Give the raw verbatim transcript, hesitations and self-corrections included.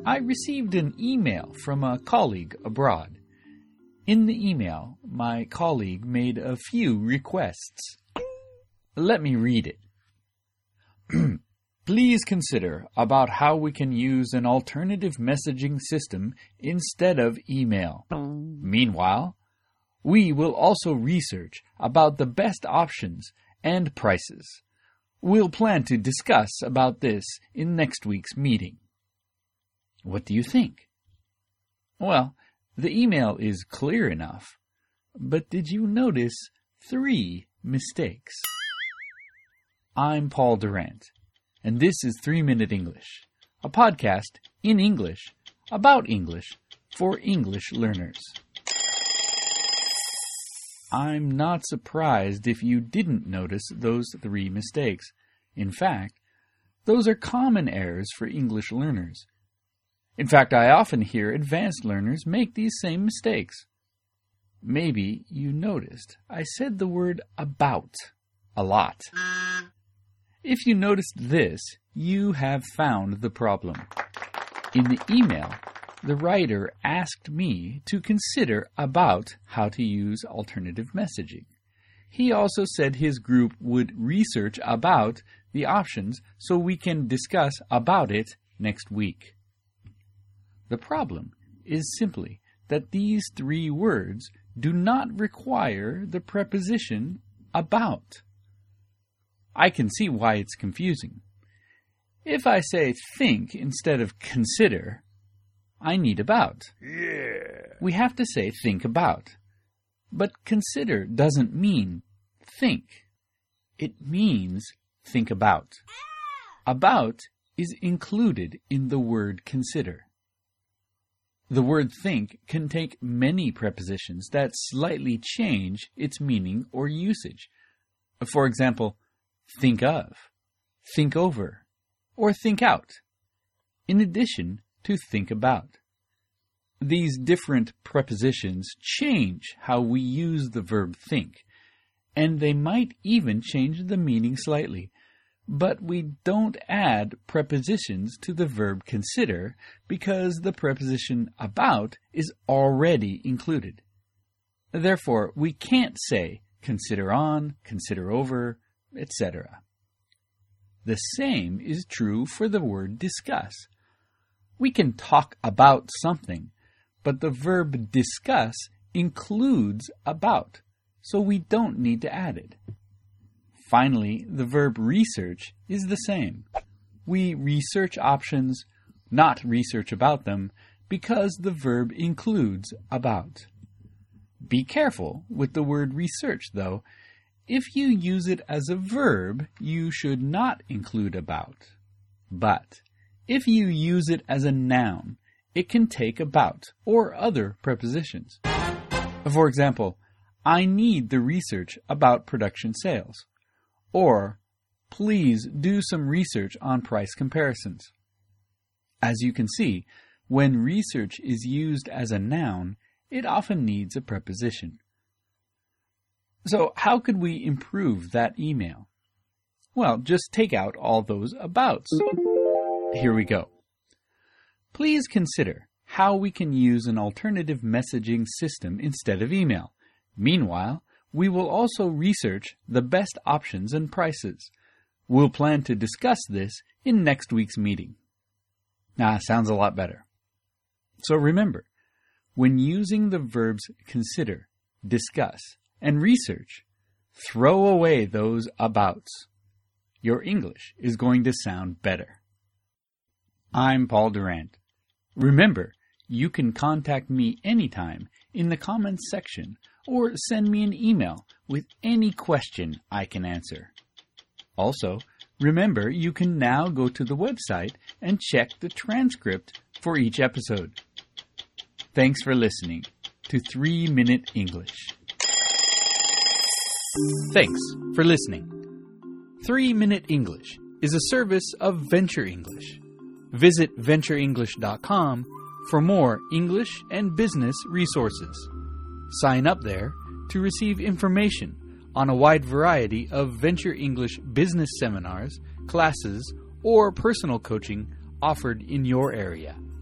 I received an email from a colleague abroad. In the email, my colleague made a few requests. Let me read it. Please consider about how we can use an alternative messaging system instead of email. Meanwhile, we will also research about the best options and prices. We'll plan to discuss about this in next week's meeting. What do you think? Well, the email is clear enough, but did you notice three mistakes? I'm Paul Durant, and this is three minute English, a podcast in English, about English, for English learners. I'm not surprised if you didn't notice those three mistakes. In fact, those are common errors for English learners. In fact, I often hear advanced learners make these same mistakes. Maybe you noticed I said the word about a lot. If you noticed this, you have found the problem. In the email, the writer asked me to consider about how to use alternative messaging. He also said his group would research about the options so we can discuss about it next week. The problem is simply that these three words do not require the preposition about. I can see why it's confusing. If I say think instead of consider, I need about. Yeah. We have to say think about. But consider doesn't mean think. It means think about. About is included in the word consider. The word think can take many prepositions that slightly change its meaning or usage. For example, think of, think over, or think out, in addition to think about. These different prepositions change how we use the verb think, and they might even change the meaning slightly. But we don't add prepositions to the verb consider because the preposition about is already included. Therefore, we can't say consider on, consider over, et cetera. The same is true for the word discuss. We can talk about something, but the verb discuss includes about, so we don't need to add it. Finally, the verb research is the same. We research options, not research about them, because the verb includes about. Be careful with the word research, though. If you use it as a verb, you should not include about. But if you use it as a noun, it can take about or other prepositions. For example, I need the research about production sales. Or, please do some research on price comparisons. As you can see, when research is used as a noun, it often needs a preposition. So, how could we improve that email? Well, just take out all those abouts. Here we go. Please consider how we can use an alternative messaging system instead of email. Meanwhile, we will also research the best options and prices. We'll plan to discuss this in next week's meeting. Ah, sounds a lot better. So remember, when using the verbs consider, discuss, and research, throw away those abouts. Your English is going to sound better. I'm Paul Durant. Remember, you can contact me anytime in the comments section or send me an email with any question I can answer. Also, remember you can now go to the website and check the transcript for each episode. Thanks for listening to three minute English. Thanks for listening. three minute English is a service of Venture English. Visit venture english dot com for more English and business resources. Sign up there to receive information on a wide variety of Venture English business seminars, classes, or personal coaching offered in your area.